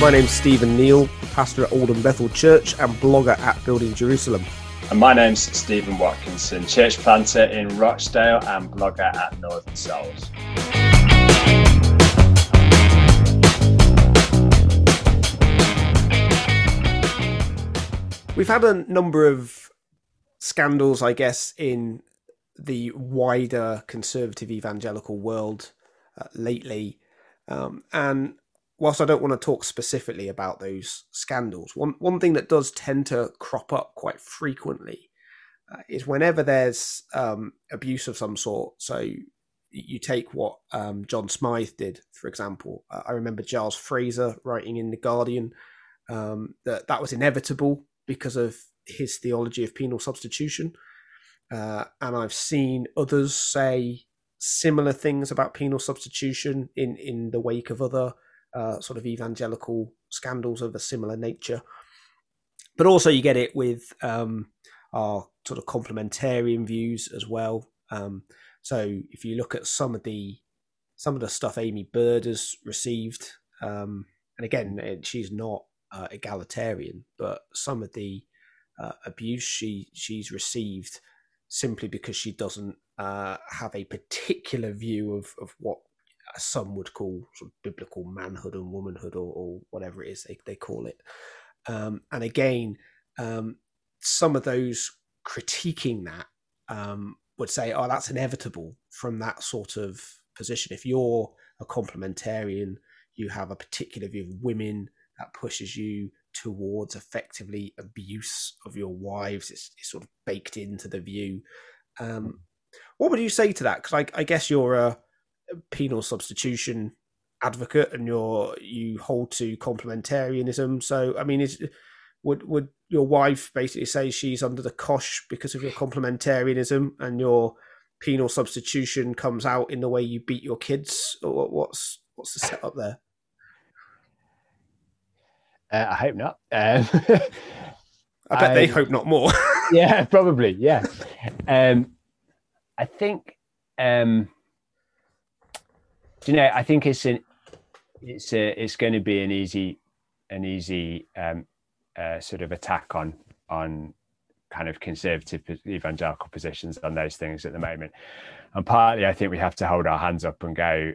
My name's Stephen Neal, pastor at Alden Bethel Church and blogger at Building Jerusalem. And my name's Stephen Watkinson, church planter in Rochdale and blogger at Northern Souls. We've had a number of scandals, I guess, in the wider conservative evangelical world lately. And whilst I don't want to talk specifically about those scandals, one thing that does tend to crop up quite frequently is whenever there's abuse of some sort. So you take what John Smythe did, for example. I remember Giles Fraser writing in The Guardian that was inevitable because of his theology of penal substitution. And I've seen others say similar things about penal substitution in the wake of other sort of evangelical scandals of a similar nature. But also you get it with our sort of complementarian views as well. So if you look at some of the stuff Amy Bird has received, and again, she's not egalitarian, but some of the abuse she's received simply because she doesn't have a particular view of what some would call sort of biblical manhood and womanhood, or whatever it is they call it. And again, some of those critiquing that would say, oh, that's inevitable from that sort of position. If you're a complementarian, you have a particular view of women that pushes you towards effectively abuse of your wives. It's sort of baked into the view. What would you say to that? Because I guess you're a penal substitution advocate and you hold to complementarianism. So, I mean, would your wife basically say she's under the cosh because of your complementarianism, and your penal substitution comes out in the way you beat your kids? Or what's the setup there? I hope not. I bet they hope not more. Yeah, probably. Yeah. I think, I think it's going to be an easy sort of attack on kind of conservative evangelical positions on those things at the moment. And partly, I think we have to hold our hands up and go,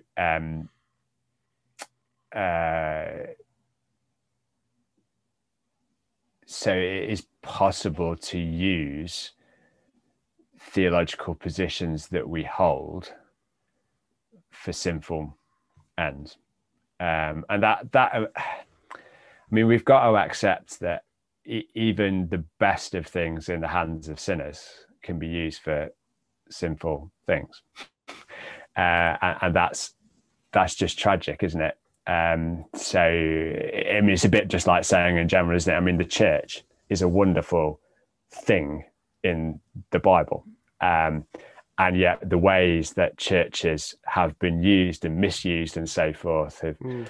so it is possible to use theological positions that we hold for sinful ends. And that I mean, we've got to accept that even the best of things in the hands of sinners can be used for sinful things. And that's just tragic, isn't it? So, I mean, it's a bit just like saying in general, isn't it? I mean, the church is a wonderful thing in the Bible. And yet the ways that churches have been used and misused and so forth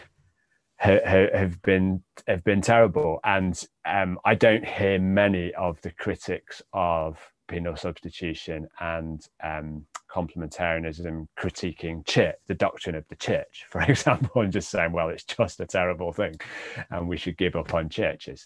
have been terrible. And I don't hear many of the critics of penal substitution and complementarianism critiquing the doctrine of the church, for example, and just saying, well, it's just a terrible thing and we should give up on churches,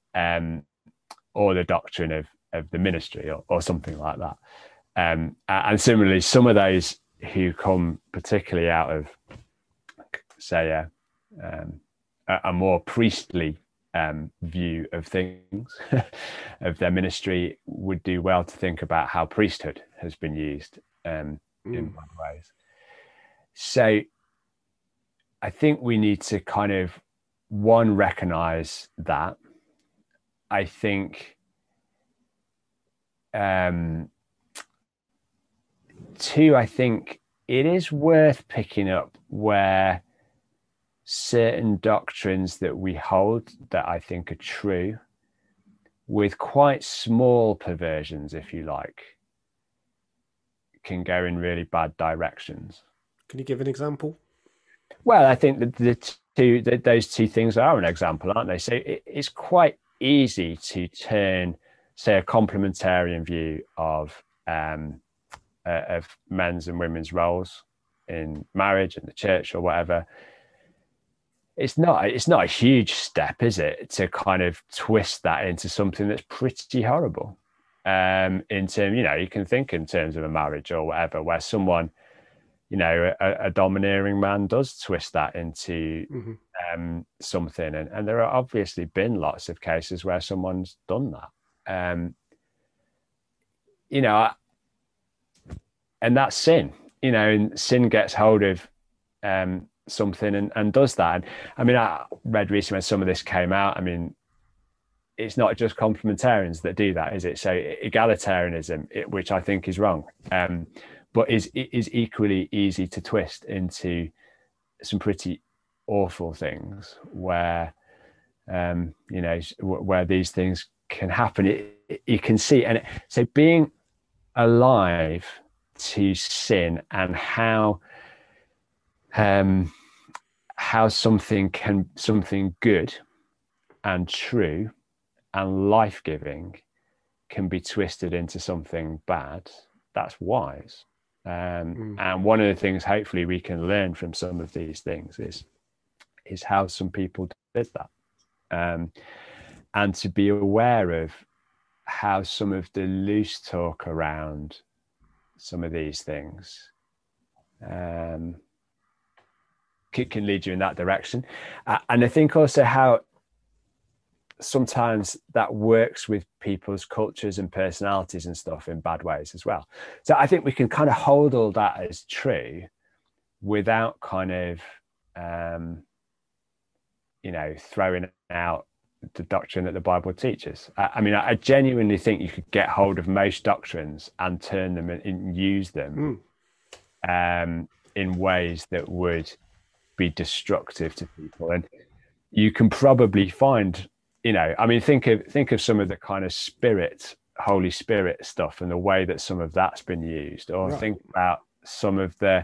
or the doctrine of the ministry, or something like that. And similarly, some of those who come particularly out of, say, a more priestly view of things, of their ministry, would do well to think about how priesthood has been used in one ways. So I think we need to kind of, one, recognize that. I think two, I think it is worth picking up where certain doctrines that we hold that I think are true, with quite small perversions, if you like, can go in really bad directions. Can you give an example? Well, I think that those two things are an example, aren't they? So it's quite easy to turn, say, a complementarian view of men's and women's roles in marriage and the church or whatever. it's not a huge step, is it, to kind of twist that into something that's pretty horrible. In terms, you can think in terms of a marriage or whatever, where someone, a domineering man does twist that into something, and there are obviously been lots of cases where someone's done that. And that's sin, and sin gets hold of something and does that. And I mean, I read recently when some of this came out, I mean, it's not just complementarians that do that, is it? So egalitarianism, which I think is wrong, but is equally easy to twist into some pretty awful things where, where these things can happen. You can see, and so being alive to sin and how something good and true and life-giving can be twisted into something bad, that's wise. And one of the things hopefully we can learn from some of these things is how some people did that, and to be aware of how some of the loose talk around some of these things can lead you in that direction. And I think also how sometimes that works with people's cultures and personalities and stuff in bad ways as well. So I think we can kind of hold all that as true without kind of, throwing out the doctrine that the Bible teaches. I mean, I genuinely think you could get hold of most doctrines and turn them and use them in ways that would be destructive to people. And you can probably find, I mean, think of some of the kind of Holy Spirit stuff and the way that some of that's been used, or think about some of the,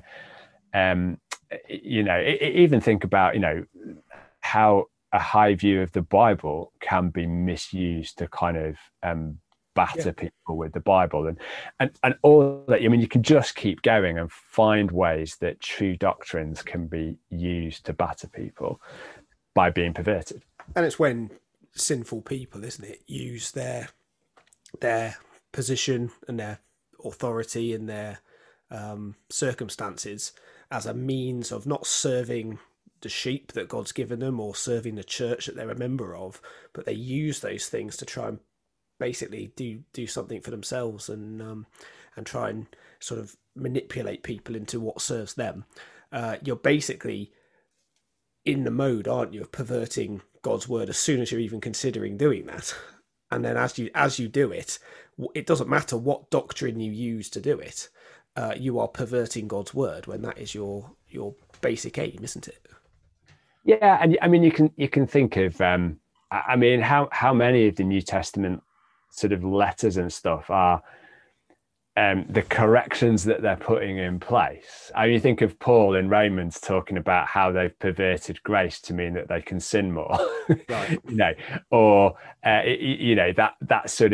even think about, how a high view of the Bible can be misused to kind of batter people with the Bible, and all that. I mean, you can just keep going and find ways that true doctrines can be used to batter people by being perverted. And it's when sinful people, isn't it, use their position and their authority and their circumstances as a means of not serving the sheep that God's given them or serving the church that they're a member of, but they use those things to try and basically do something for themselves and try and sort of manipulate people into what serves them. You're basically in the mode, aren't you, of perverting God's word as soon as you're even considering doing that. And then as you do it, it doesn't matter what doctrine you use to do it. You are perverting God's word when that is your basic aim, isn't it? Yeah, and I mean, you can think of, I mean, how many of the New Testament sort of letters and stuff are the corrections that they're putting in place. I mean, you think of Paul in Romans talking about how they've perverted grace to mean that they can sin more, right. Or that sort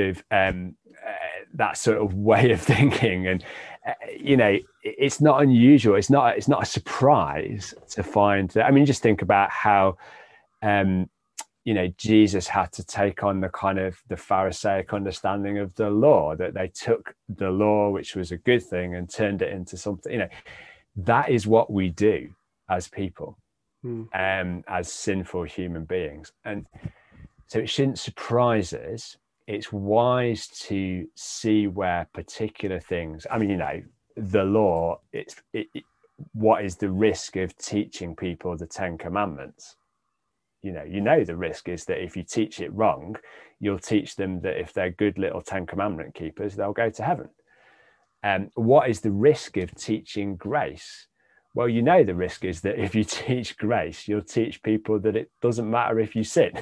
of way of thinking, and it's not unusual. It's not a surprise to find that. I mean, just think about how Jesus had to take on the kind of the Pharisaic understanding of the law, that they took the law, which was a good thing, and turned it into something, that is what we do as people, as sinful human beings. And so it shouldn't surprise us. It's wise to see where particular things, I mean, the law, what is the risk of teaching people the 10 Commandments? The risk is that if you teach it wrong, you'll teach them that if they're good little 10 Commandment keepers, they'll go to heaven. And what is the risk of teaching grace? Well, the risk is that if you teach grace, you'll teach people that it doesn't matter if you sin,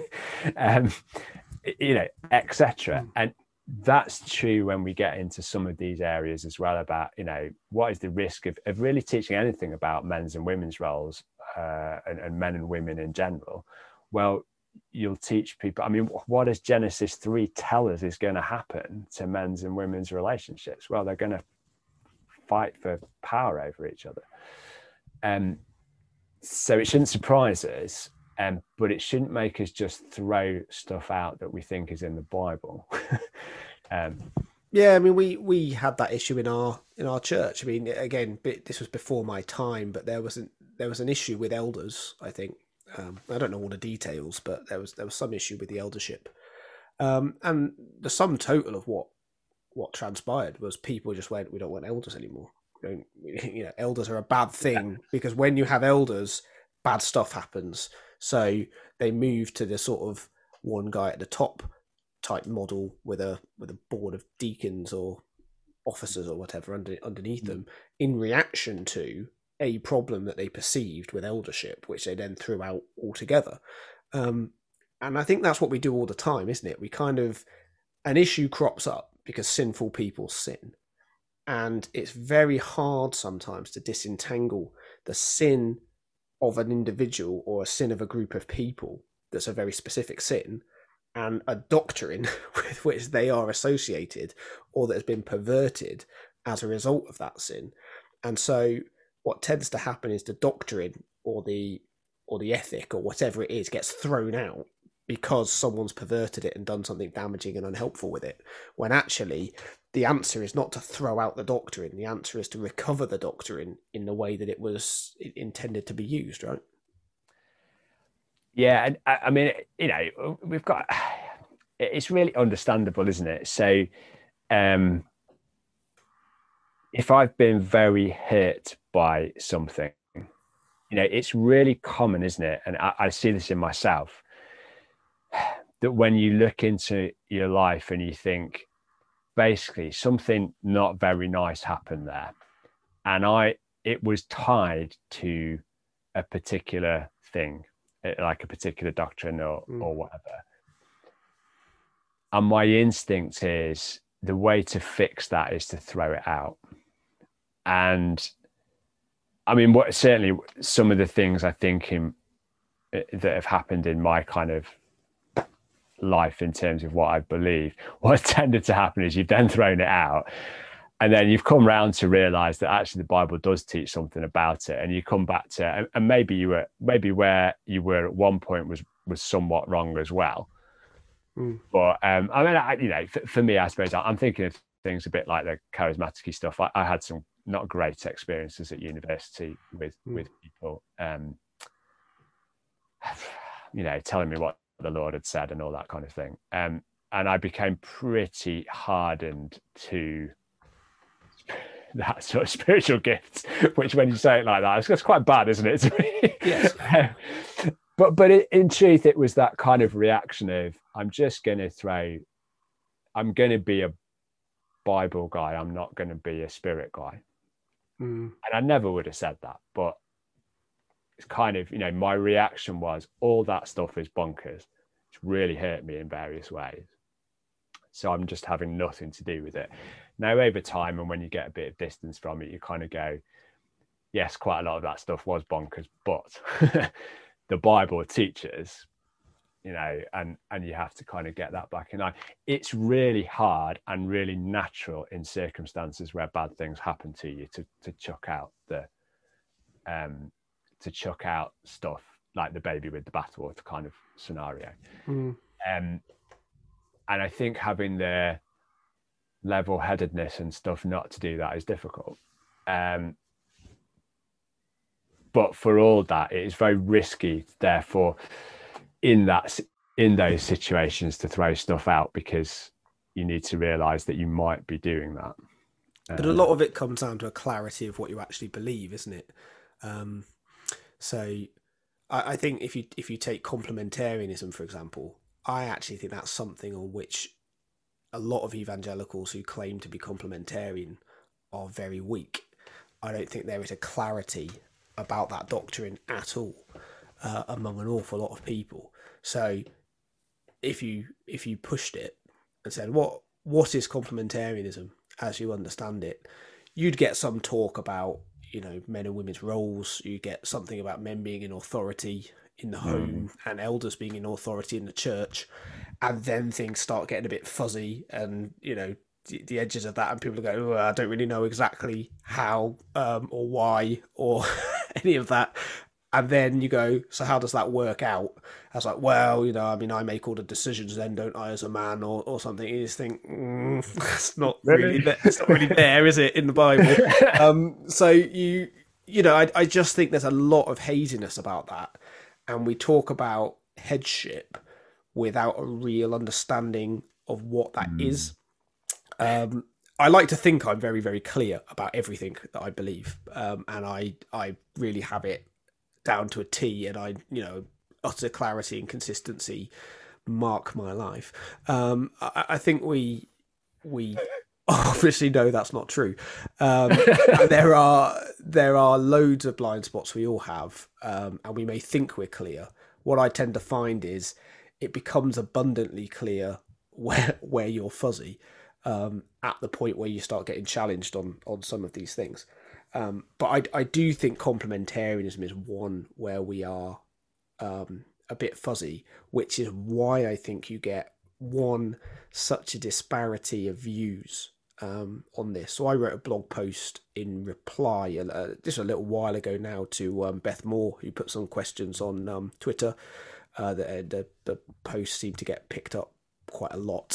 etc. And that's true when we get into some of these areas as well about, what is the risk of really teaching anything about men's and women's roles, and men and women in general. Well, you'll teach people, I mean, what does Genesis 3 tell us is going to happen to men's and women's relationships? Well, they're going to fight for power over each other. So it shouldn't surprise us, but it shouldn't make us just throw stuff out that we think is in the Bible. um, Yeah, I mean, we had that issue in our church. I mean, again, this was before my time, but there was an issue with elders. I think I don't know all the details, but there was some issue with the eldership, and the sum total of what transpired was people just went, we don't want elders anymore. We don't, elders are a bad thing because when you have elders, bad stuff happens. So they moved to the sort of one guy at the top type model with a board of deacons or officers or whatever underneath them in reaction to a problem that they perceived with eldership, which they then threw out altogether. And I think that's what we do all the time, isn't it? We kind of, an issue crops up because sinful people sin. And it's very hard sometimes to disentangle the sin of an individual or a sin of a group of people that's a very specific sin and a doctrine with which they are associated or that has been perverted as a result of that sin. And so what tends to happen is the doctrine or the ethic or whatever it is gets thrown out because someone's perverted it and done something damaging and unhelpful with it, when actually the answer is not to throw out the doctrine. The answer is to recover the doctrine in the way that it was intended to be used, right? Yeah, and I mean, we've got, it's really understandable, isn't it? So if I've been very hurt by something, it's really common, isn't it? And I see this in myself, that when you look into your life and you think, basically, something not very nice happened there. And it was tied to a particular thing, like a particular doctrine or whatever. And my instinct is the way to fix that is to throw it out. And I mean, certainly some of the things I think that have happened in my kind of life in terms of what I believe, what tended to happen is you've then thrown it out. And then you've come round to realize that actually the Bible does teach something about it. And you come back to, and maybe where you were at one point was somewhat wrong as well. But I mean, for me, I suppose I'm thinking of things a bit like the charismatic stuff. I had some not great experiences at university with people, telling me what the Lord had said and all that kind of thing. And I became pretty hardened to that sort of spiritual gift, which when you say it like that, it's quite bad, isn't it? Yes. But in truth, it was that kind of reaction of, I'm going to be a Bible guy. I'm not going to be a spirit guy. And I never would have said that, but it's kind of, my reaction was all that stuff is bonkers. It's really hurt me in various ways. So I'm just having nothing to do with it. Now, over time, and when you get a bit of distance from it, you kind of go, yes, quite a lot of that stuff was bonkers, but the Bible teaches, and you have to kind of get that back in line. It's really hard and really natural in circumstances where bad things happen to you to chuck out stuff like the baby with the bathwater kind of scenario. And I think having the level-headedness and stuff not to do that is difficult. But for all that, it is very risky, therefore, in those situations to throw stuff out, because you need to realize that you might be doing that. But a lot of it comes down to a clarity of what you actually believe, isn't it? So I think if you take complementarianism, for example, I actually think that's something on which a lot of evangelicals who claim to be complementarian are very weak. I don't think there is a clarity about that doctrine at all among an awful lot of people. So if you pushed it and said, what is complementarianism as you understand it, you'd get some talk about, men and women's roles. You get something about men being in authority in the home and elders being in authority in the church. And then things start getting a bit fuzzy and, the edges of that, and people go, I don't really know exactly how or why or any of that. And then you go, so how does that work out? I was like, well, I mean, I make all the decisions then, don't I, as a man or something? You just think, it's not really there. It's not really there, is it, in the Bible? So I just think there's a lot of haziness about that. And we talk about headship without a real understanding of what that is. I like to think I'm very, very clear about everything that I believe. And I really have it down to a T, and utter clarity and consistency mark my life. I think we obviously know that's not true. There are loads of blind spots we all have, and we may think we're clear. What I tend to find is it becomes abundantly clear where you're fuzzy at the point where you start getting challenged on some of these things. But I do think complementarianism is one where we are a bit fuzzy, which is why I think you get such a disparity of views on this. So I wrote a blog post in reply just a little while ago now to Beth Moore, who put some questions on Twitter. The post seemed to get picked up quite a lot.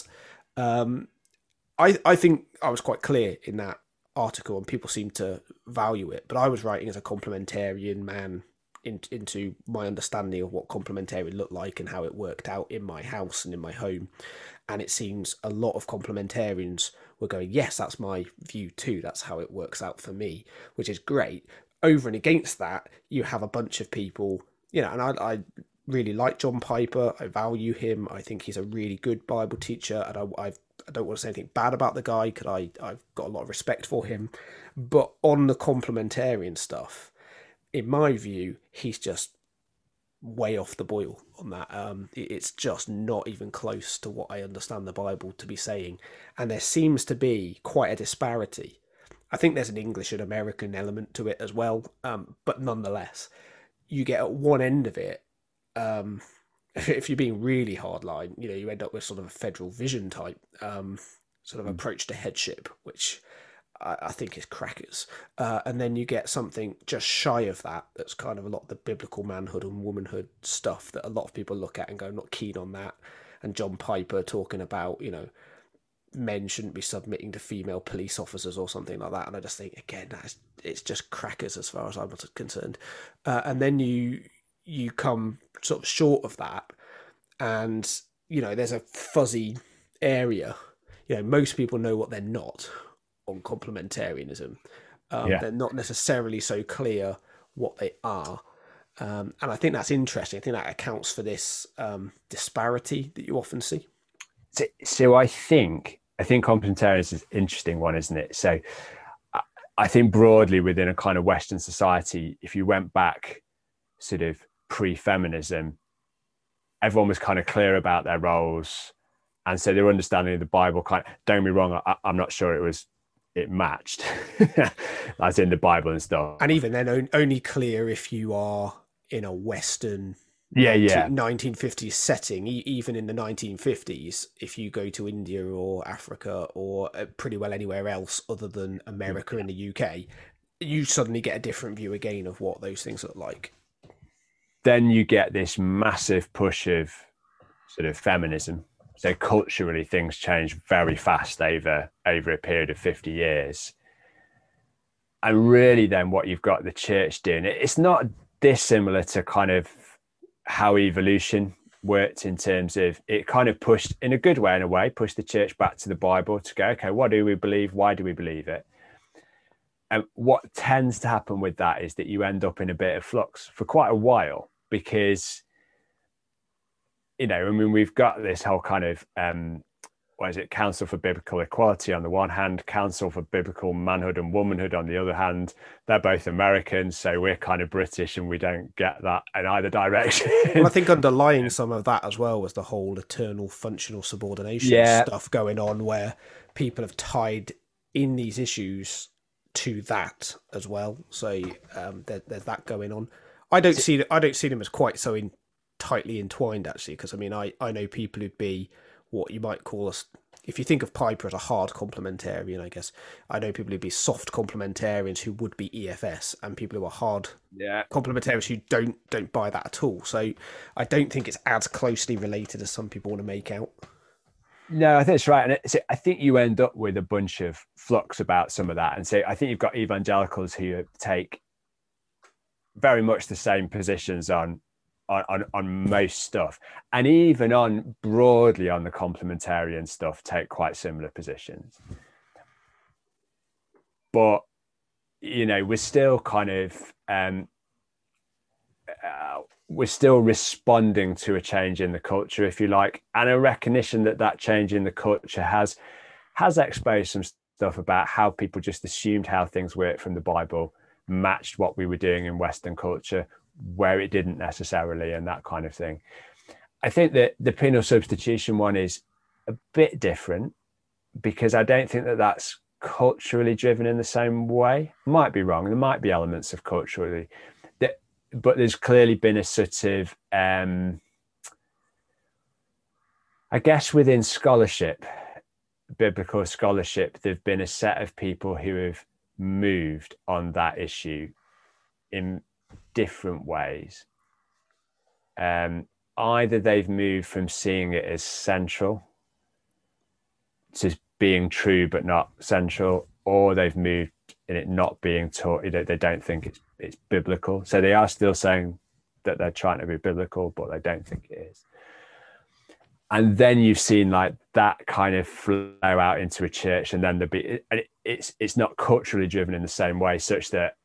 I think I was quite clear in that article, and people seem to value it, but I was writing as a complementarian man into my understanding of what complementarian looked like and how it worked out in my house and in my home. And it seems a lot of complementarians were going, yes, that's my view too, that's how it works out for me, which is great. Over and against that, you have a bunch of people, and I really like John Piper. I value him. I think he's a really good Bible teacher, and I don't want to say anything bad about the guy, because I've got a lot of respect for him. But on the complementarian stuff, in my view, he's just way off the boil on that. It's just not even close to what I understand the Bible to be saying. And there seems to be quite a disparity. I think there's an English and American element to it as well. But nonetheless, you get at one end of it, if you're being really hardline, you end up with sort of a federal vision type sort of approach to headship, which I think is crackers. And then you get something just shy of that. That's kind of a lot of the biblical manhood and womanhood stuff that a lot of people look at and go, I'm not keen on that. And John Piper talking about, men shouldn't be submitting to female police officers or something like that. And I just think, again, it's just crackers as far as I'm concerned. And then you come sort of short of that, and there's a fuzzy area. Most people know what they're not on complementarianism. They're not necessarily so clear what they are, and I think that's interesting. I think that accounts for this disparity that you often see. So I think complementarianism is an interesting one, isn't it? So I think broadly within a kind of Western society, if you went back sort of pre-feminism, everyone was kind of clear about their roles, and so their understanding of the Bible don't get me wrong, I'm not sure it matched as in the Bible and stuff, and even then only clear if you are in a Western 1950s setting. Even in the 1950s, if you go to India or Africa or pretty well anywhere else other than America and the UK, you suddenly get a different view again of what those things look like. Then you get this massive push of sort of feminism. So culturally, things change very fast over a period of 50 years. And really then what you've got the church doing, it's not dissimilar to kind of how evolution worked, in terms of it kind of pushed, in a good way, in a way, pushed the church back to the Bible to go, okay, what do we believe? Why do we believe it? And what tends to happen with that is that you end up in a bit of flux for quite a while, because, we've got this whole kind of, Council for Biblical Equality on the one hand, Council for Biblical Manhood and Womanhood on the other hand. They're both American, so we're kind of British and we don't get that in either direction. Well, I think underlying some of that as well was the whole eternal functional subordination stuff going on, where people have tied in these issues to that as well. So there's that going on. I don't see them as quite so tightly entwined, actually, because I know people who'd be what you might call if you think of Piper as a hard complementarian, I guess I know people who'd be soft complementarians who would be EFS, and people who are hard complementarians who don't buy that at all. So I don't think it's as closely related as some people want to make out. No, I think it's right. And I think you end up with a bunch of flux about some of that. And so I think you've got evangelicals who take very much the same positions on most stuff, and even on broadly on the complementarian stuff take quite similar positions. But we're still kind of we're still responding to a change in the culture, if you like, and a recognition that change in the culture has exposed some stuff about how people just assumed how things work from the Bible matched what we were doing in Western culture, where it didn't necessarily, and that kind of thing. I think that the penal substitution one is a bit different, because I don't think that that's culturally driven in the same way. Might be wrong. There might be elements of culturally, but there's clearly been a sort of, I guess within scholarship, biblical scholarship, there've been a set of people who have moved on that issue in different ways. Either they've moved from seeing it as central to being true but not central, or they've moved in it not being taught. They don't think it's biblical, so they are still saying that they're trying to be biblical, but they don't think it is. And then you've seen like that kind of flow out into a church, and then it's not culturally driven in the same way, such that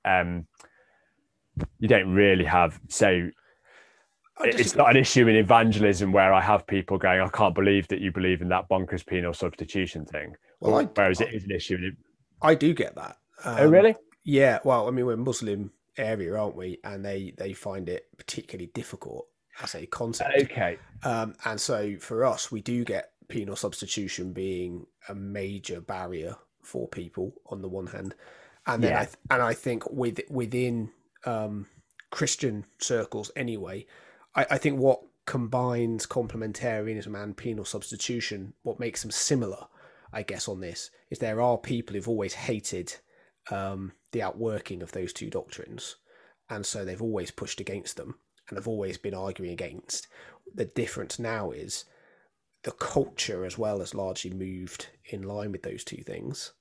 you don't really have, say, it's not an issue in evangelism where I have people going, I can't believe that you believe in that bonkers penal substitution thing. Well, whereas it is an issue. I do get that. Oh, really? Yeah. Well, I mean, we're a Muslim area, aren't we? And they find it particularly difficult as a concept. Okay. And so for us, we do get penal substitution being a major barrier for people on the one hand. And then I think within Christian circles anyway, I think what combines complementarianism and penal substitution, what makes them similar, I guess, on this, is there are people who've always hated the outworking of those two doctrines, and so they've always pushed against them and have always been arguing against. The difference now is the culture as well has largely moved in line with those two things.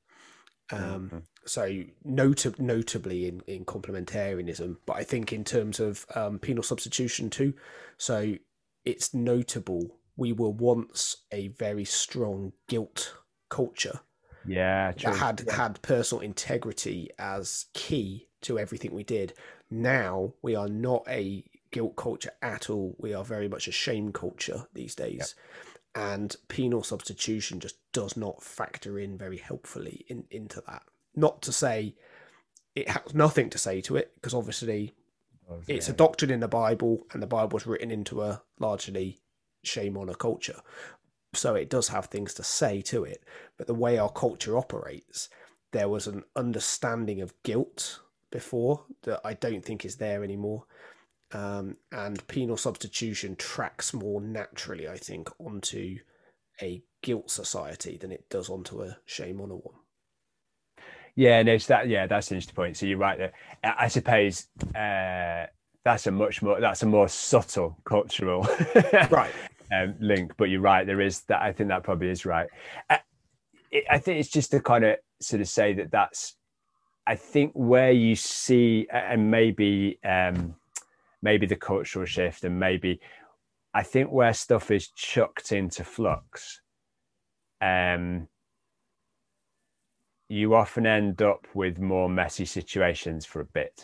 So notably in complementarianism, but I think in terms of penal substitution too. So it's notable. We were once a very strong guilt culture. Yeah, true. That had personal integrity as key to everything we did. Now we are not a guilt culture at all. We are very much a shame culture these days. Yep. And penal substitution just does not factor in very helpfully into that. Not to say it has nothing to say to it, because obviously it's a doctrine in the Bible, and the Bible was written into a largely shame on a culture. So it does have things to say to it. But the way our culture operates, there was an understanding of guilt before that I don't think is there anymore. And penal substitution tracks more naturally, I think, onto a guilt society than it does onto a shame on a one. Yeah, no, that's an interesting point. So you're right there. I suppose that's a more subtle cultural right link. But you're right. There is that. I think that probably is right. I think it's just to kind of sort of say that's. I think where you see, and maybe the cultural shift, and maybe I think where stuff is chucked into flux, you often end up with more messy situations for a bit.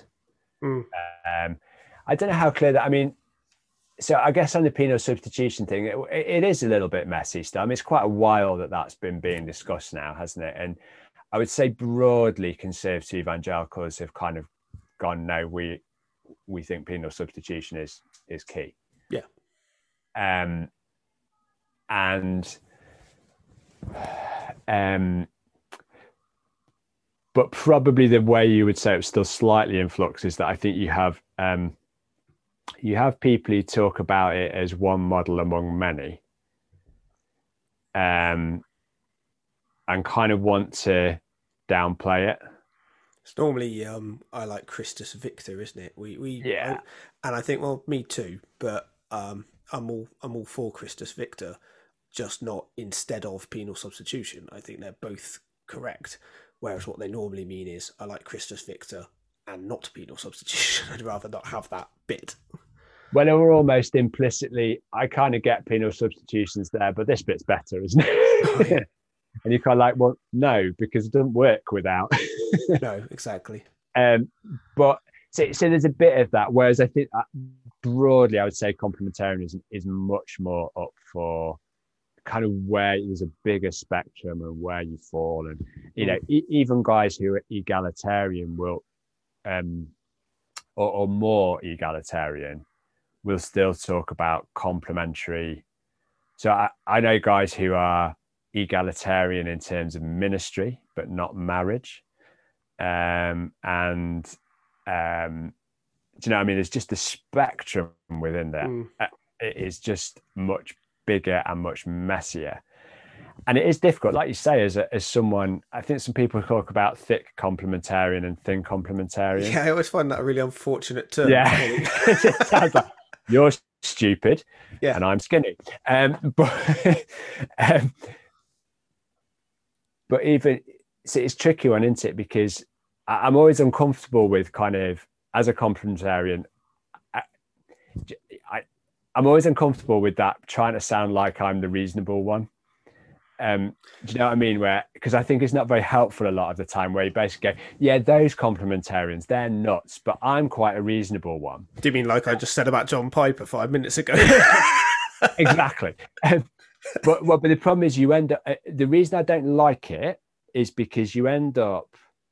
I don't know how clear that, I mean, so I guess on the penal substitution thing, it is a little bit messy still. I mean, it's quite a while that's been being discussed now, hasn't it? And I would say broadly conservative evangelicals have kind of gone, no, we think penal substitution is key. Yeah. But probably the way you would say it's still slightly in flux is that I think you have people who talk about it as one model among many. and kind of want to downplay it. It's normally I like Christus Victor, isn't it? Yeah. And I think, well, me too, but I'm all for Christus Victor, just not instead of penal substitution. I think they're both correct. Whereas what they normally mean is I like Christus Victor and not penal substitution. I'd rather not have that bit. Well, they were almost implicitly, I kind of get penal substitutions there, but this bit's better, isn't it? Oh, yeah. And you're kind of like, well, no, because it doesn't work without. No, exactly. But so there's a bit of that. Whereas I think broadly, I would say complementarianism is much more up for kind of where there's a bigger spectrum and where you fall. And, you know, even guys who are egalitarian will, or more egalitarian, will still talk about complementary. So I know guys who are egalitarian in terms of ministry, but not marriage. Do you know what I mean? There's just a spectrum within there. It is just much bigger and much messier. And it is difficult, like you say, as someone, I think some people talk about thick complementarian and thin complementarian. Yeah, I always find that a really unfortunate term. Yeah. It sounds like you're stupid and I'm skinny. But even, so it's a tricky one, isn't it? Because I'm always uncomfortable with kind of, as a complementarian, I'm always uncomfortable with that, trying to sound like I'm the reasonable one. Do you know what I mean? Because I think it's not very helpful a lot of the time, where you basically go, yeah, those complementarians, they're nuts, but I'm quite a reasonable one. Do you mean like I just said about John Piper 5 minutes ago? Exactly. But the problem is you end up, the reason I don't like it is because you end up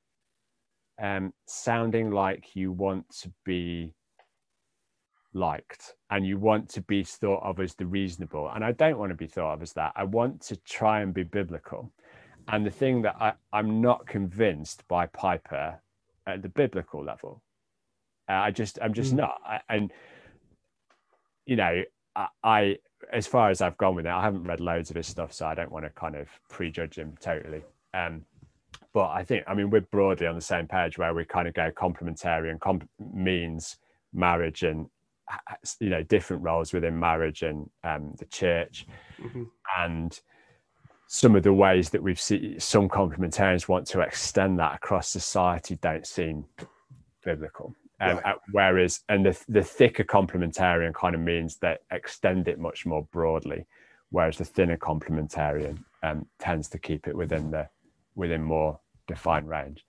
sounding like you want to be liked and you want to be thought of as the reasonable. And I don't want to be thought of as that. I want to try and be biblical. And the thing that I'm not convinced by Piper at the biblical level. I'm just not. And, you know, I, as far as I've gone with it, I haven't read loads of his stuff, so I don't want to kind of prejudge him totally. But I think, I mean, we're broadly on the same page where we kind of go complementarian means marriage and, you know, different roles within marriage and the church. And some of the ways that we've seen some complementarians want to extend that across society don't seem biblical. Right. Whereas, and the thicker complementarian kind of means that extend it much more broadly, whereas the thinner complementarian tends to keep it within more defined range.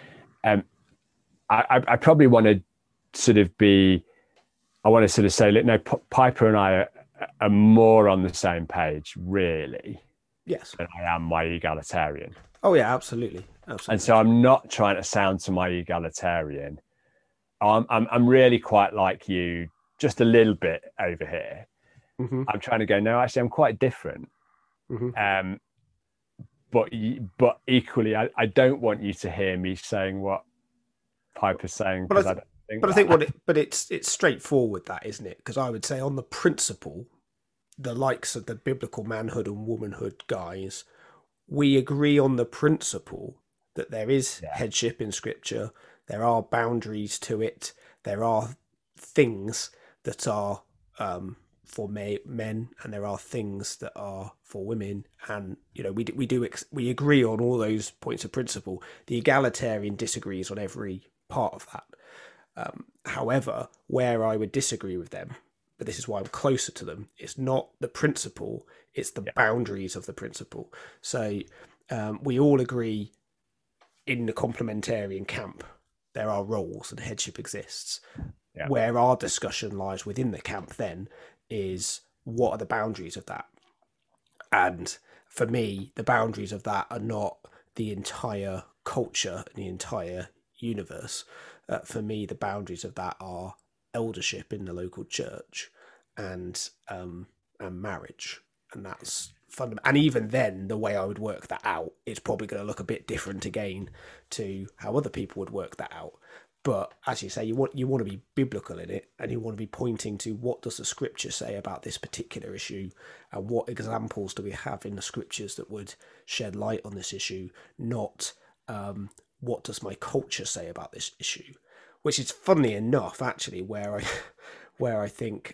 I probably want to sort of say, look, no, Piper and I are more on the same page, really. Yes. Than I am my egalitarian. Oh yeah, absolutely. And so I'm not trying to sound to my egalitarian. I'm really quite like you, just a little bit over here. I'm trying to go, no, actually, I'm quite different. But equally, I don't want you to hear me saying what Piper's saying. But I think it's straightforward, that, isn't it? Because I would say on the principle, the likes of the biblical manhood and womanhood guys, we agree on the principle that there is headship in Scripture. There are boundaries to it. There are things that are for men, and there are things that are for women. And you know, we agree on all those points of principle. The egalitarian disagrees on every part of that. However, where I would disagree with them, but this is why I'm closer to them, it's not the principle, it's the boundaries of the principle. So we all agree in the complementarian camp there are roles and headship exists. Where our discussion lies within the camp then is, what are the boundaries of that? And for me, the boundaries of that are not the entire culture and the entire universe. For me, the boundaries of that are eldership in the local church and marriage, and that's fundamental. And even then, the way I would work that out, it's probably going to look a bit different again to how other people would work that out. But as you say, you want to be biblical in it, and you want to be pointing to what does the scripture say about this particular issue, and what examples do we have in the scriptures that would shed light on this issue, not what does my culture say about this issue, which is funny enough actually where I think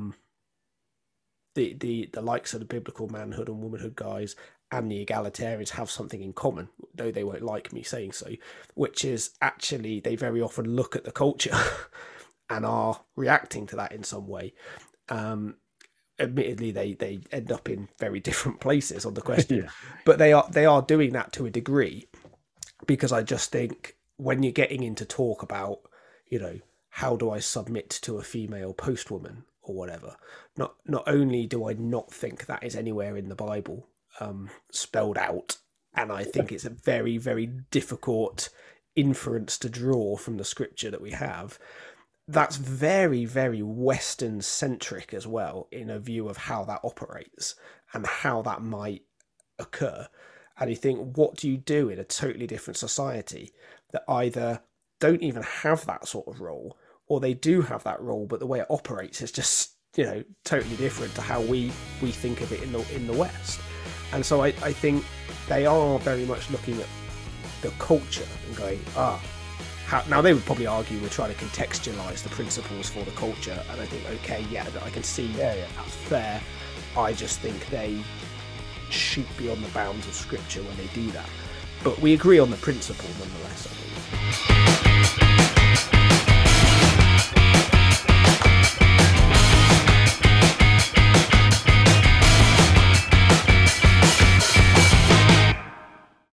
the likes of the biblical manhood and womanhood guys and the egalitarians have something in common, though they won't like me saying so, which is actually they very often look at the culture and are reacting to that in some way. Admittedly, they end up in very different places on the question, but they are doing that to a degree, because I just think when you're getting into talk about, how do I submit to a female postwoman or whatever, not only do I not think that is anywhere in the Bible spelled out, and I think it's a very, very difficult inference to draw from the scripture that we have. That's very, very Western centric as well, in a view of how that operates and how that might occur. And you think, what do you do in a totally different society that either don't even have that sort of role, or they do have that role, but the way it operates is just, totally different to how we think of it in the West. And so I think they are very much looking at the culture and going, now they would probably argue we're trying to contextualize the principles for the culture, and I think, okay, I can see that's fair. I just think they shoot beyond the bounds of scripture when they do that. But we agree on the principle nonetheless, I think.